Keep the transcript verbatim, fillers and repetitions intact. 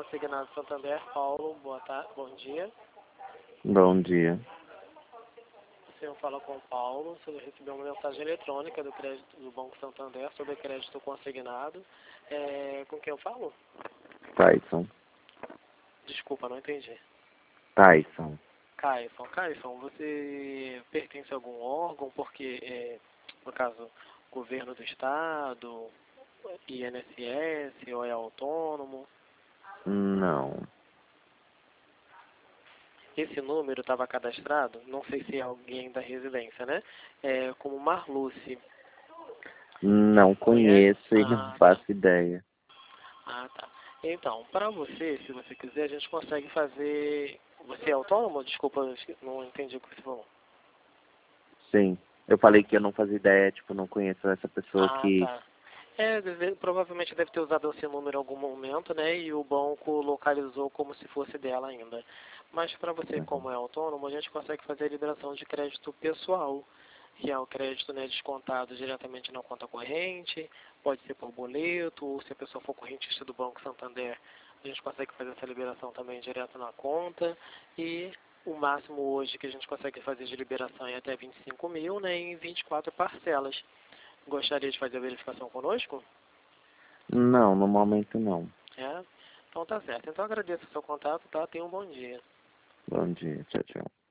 Consignado Santander, Paulo, boa tarde, bom dia. Bom dia. O senhor fala com o Paulo, o senhor recebeu uma mensagem eletrônica do, crédito, do Banco Santander sobre crédito consignado. É, com quem eu falo? Tyson. Desculpa, não entendi. Tyson. Caison. Caison, você pertence a algum órgão? Porque, é, no caso, governo do estado, I N S S, ou é autônomo? Não. Esse número estava cadastrado, não sei se é alguém da residência, né? É, como Marluce. Não Conhece? conheço e não Ah, tá. faço ideia. Ah, tá. Então, para você, se você quiser, a gente consegue fazer... Você é autônomo? Desculpa, eu não entendi o que você falou. Sim. Eu falei que eu não fazia ideia, tipo, não conheço essa pessoa Ah, que... tá. É, deve- provavelmente deve ter usado esse número em algum momento, né? E o banco localizou como se fosse dela ainda. Mas para você, Uhum. como é autônomo, a gente consegue fazer a liberação de crédito pessoal, que é o crédito, né, descontado diretamente na conta corrente, pode ser por boleto, ou se a pessoa for correntista do Banco Santander, a gente consegue fazer essa liberação também direto na conta. E o máximo hoje que a gente consegue fazer de liberação é até vinte e cinco mil, né, em vinte e quatro parcelas. Gostaria de fazer a verificação conosco? Não, no momento não. É? Então tá certo. Então agradeço o seu contato, tá? Tenha um bom dia. Bom dia. Tchau, tchau.